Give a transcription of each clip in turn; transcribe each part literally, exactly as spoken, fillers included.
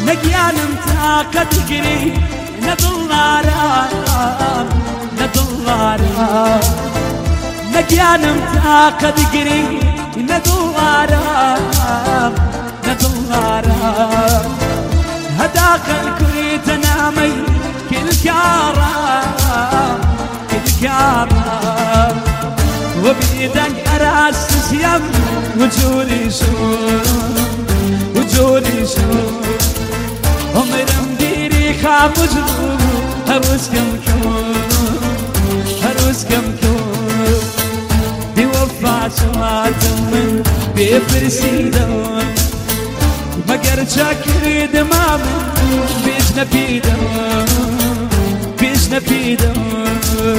نەگیانم تاقەت گری نەدڵدارم نەدڵدارم نەگیانم تاقەت گری نەدڵدارم نەدڵدارم هەداقەت کوریتە نامەی کلکارم کلکارم وبيدك أراسس يم وجودي شو وجودي شو عمرم ديري خاب وجود هروس كم كم هروس كم كم بوفا شوات من بفرسيدون مگر شاكر دمام بيش نبيدون بيش نبيدون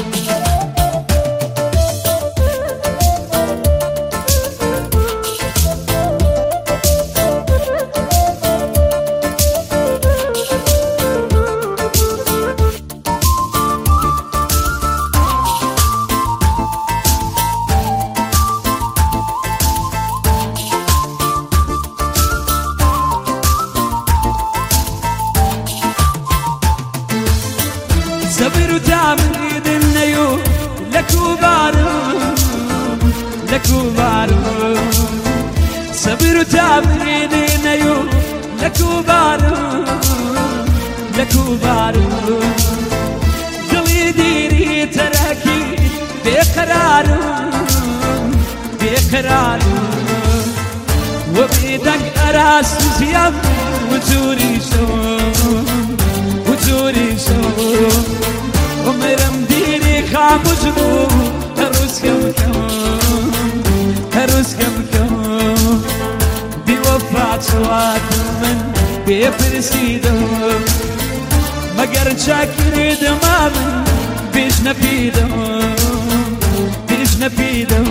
صبر وتعميد النيو لكو بارو لكو بارو صبر وتعميد النيو لكو بارو لكو بارو قلي ديري تراكي بقرارو بقرارو وبيدك أراس زيام وجوري شو وجوري شو عمرم ديري خاموش بو هروس كم كم هروس كم كم بوفا شوات من بفرسيدو مگر شاكر دمام بيش نبيدو بيش نبيدو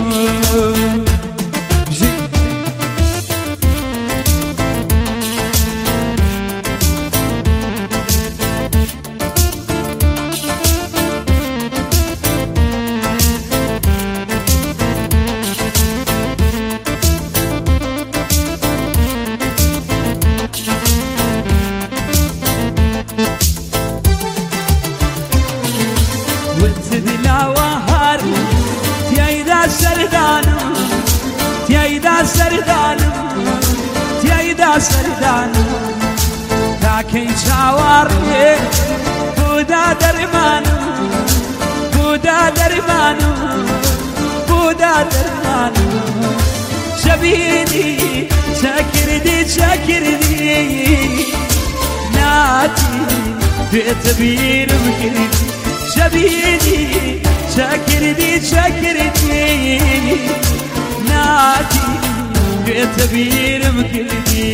سردانو تيايدا سردانو تيايدا سردانو تاكي شاواري بودا درمانو بودا درمانو بودا درمانو شبيدي شاكردي شاكردي ناتي بيتبير مكردي شبيدي شاكردي شاكردي نادي بيتبير مكردي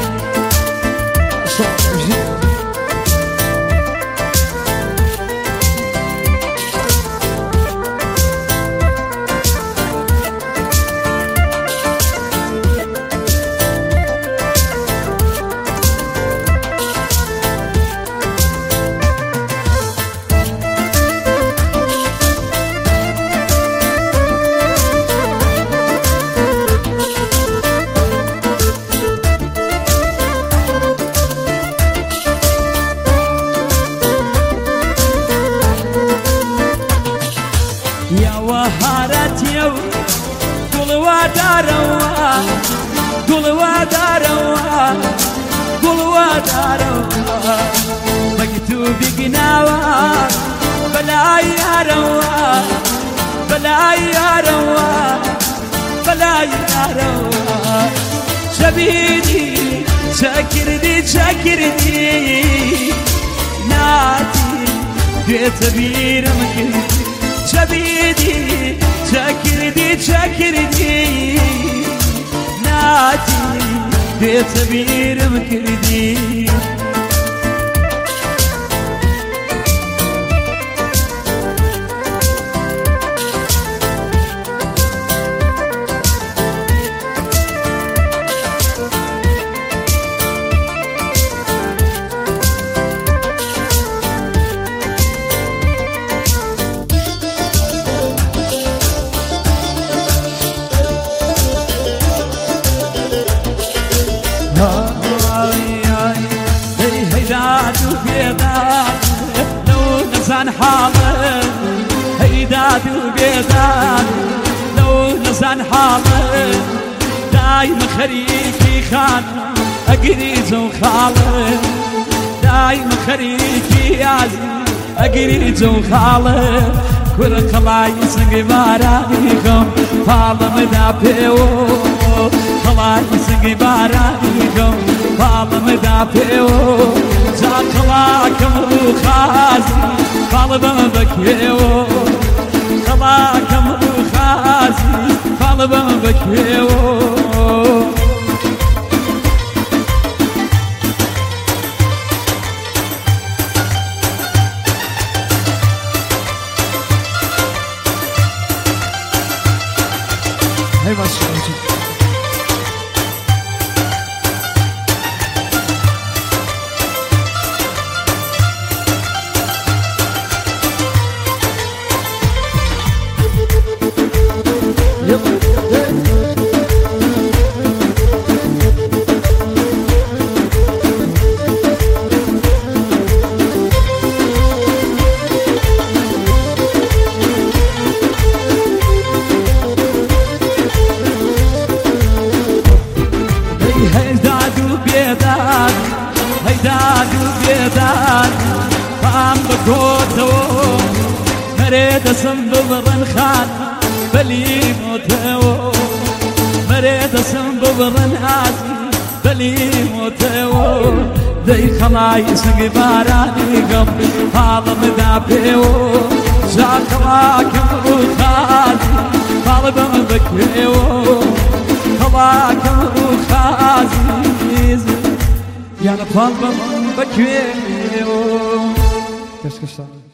يا وهارات يو قل وداروا قل وداروا قل وداروا مكتوب قناوا بلا يا روا بلا يا روا بلا يا روا شبيدي شاكردي شاكردي نادي بيتبير مكردي شبيدي شاكردي شاكردي نادي بيتبير مكردي وبيدان لو نزان حالي هيداد وبيدان لو نزان حالي دايم خريكي خان أقريز وخالي دايم خريكي يازي أقريز وخالي كل خلايص قبارانيكم فالم دابيو خلايص قبارانيكم فالم دابيو زاقلاكم روخازي فالم بكيو خلاكم روخازي فالم بكيو هاي ما شاء الله هيداد وبيدان فام بكوتو مريد سنببرن خان بلي موتو مريد سنببرن آزي بلي موتو دي خلايس قباراني قم هذا مدابيو زاكراك مروخازي طالبا بكيو خلاك مروخازي يعني طالبا بكيو كش كش